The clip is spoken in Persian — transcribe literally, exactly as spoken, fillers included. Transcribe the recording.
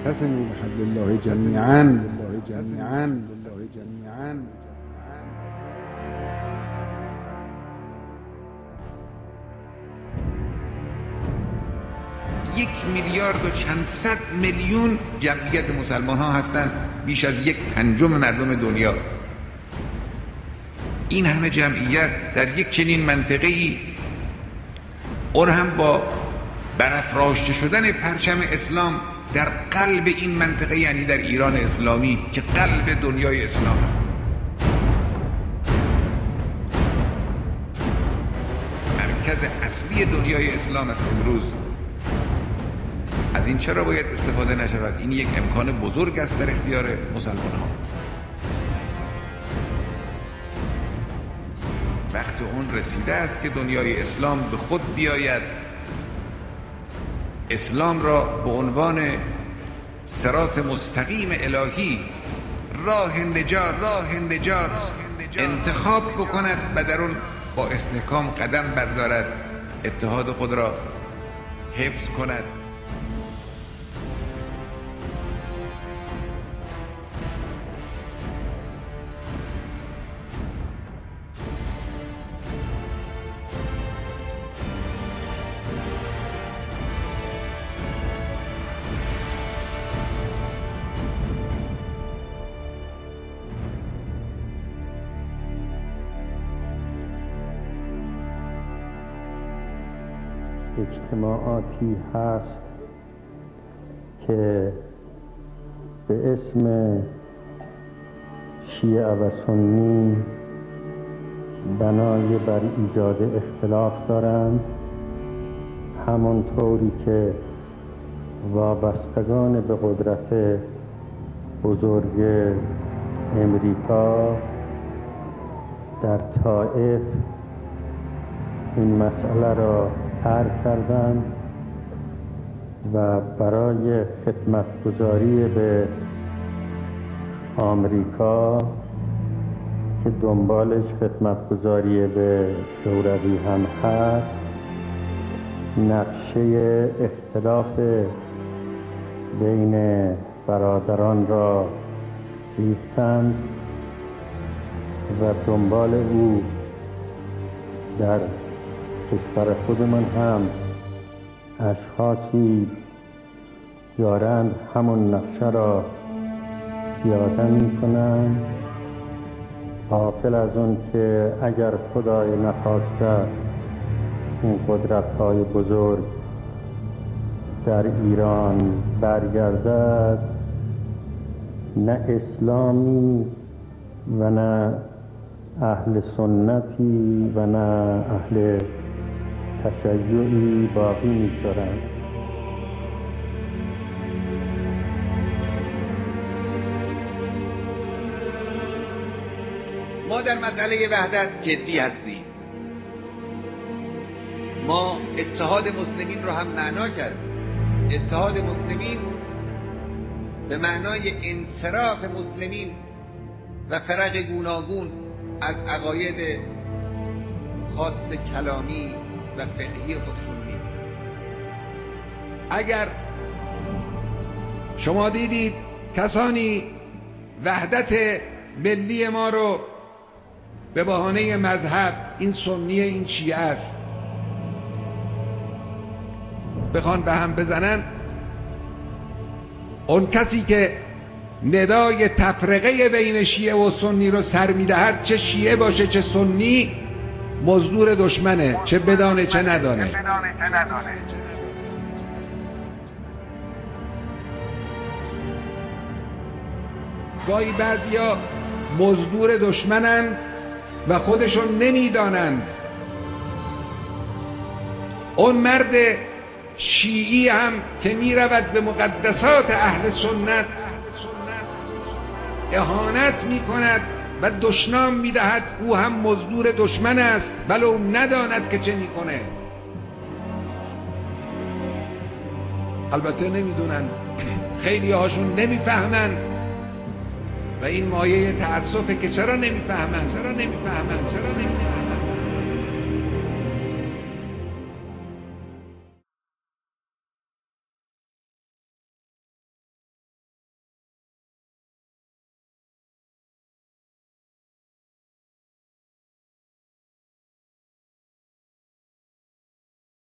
واعتصموا بحبل الله جمیعا بالله جمیعا بالله جمیعا. یک میلیارد و چند صد میلیون جمعیت مسلمان ها هستند، بیش از یک پنجم مردم دنیا. این همه جمعیت در یک چنین منطقه‌ای، اون هم با برافراشته شدن پرچم اسلام در قلب این منطقه، یعنی در ایران اسلامی که قلب دنیای اسلام است. مرکز اصلی دنیای اسلام است امروز. از این چرا باید استفاده نشود؟ این یک امکان بزرگ است در اختیار مسلمان ها. وقت اون رسیده است که دنیای اسلام به خود بیاید، اسلام را به عنوان صراط مستقیم الهی، راه نجات راه نجات انتخاب بکند و در اون با استحکام قدم بردارد، اتحاد خود را حفظ کند. اجتماعاتی هست که به اسم شیعه و سنی بنای بر ایجاد اختلاف دارند، همانطوری که وابستگان به قدرت بزرگ امریکا در طائف این مسئله را طرح کردند و برای خدمتگزاری به آمریکا که دنبالش خدمتگزاری به شوروی هم هست، نقشه اختلاف بین برادران را ریختند و دنبال او در کشور خودمان هم اشخاصی دارند همون نقشه را پیاده می کنند، غافل از اون که اگر خدای نخواسته این قدرت‌های بزرگ در ایران برگردد، نه اسلامی و نه اهل سنتی و نه اهل تشیعی باقی می‌شدند. ما در مسئله وحدت جدی هستیم. ما اتحاد مسلمین رو هم معنا کردیم. اتحاد مسلمین به معنای انصراف مسلمین و فرق گوناگون از عقاید خاص کلامی و فقهی خودشون می. اگر شما دیدید کسانی وحدت ملی ما رو به بهانه مذهب، این سنی این شیعه است، بخوان به هم بزنن، اون کسی که ندای تفرقه بین شیعه و سنی رو سر میدهد، چه شیعه باشه چه سنی، مزدور دشمنه، چه بدانه چه ندانه. گاهی بعضیا مزدور دشمنن و خودشون نمیدانند. اون مرد شیعی هم که می رود به مقدسات اهل سنت اهانت می کند و دشنام می دهد، او هم مزدور دشمن است ولو نداند که چه می کنه. البته نمی دونن، خیلی هاشون نمی فهمن و این مایه تأسفه که چرا نمی فهمن چرا نمی فهمن چرا نمی فهمن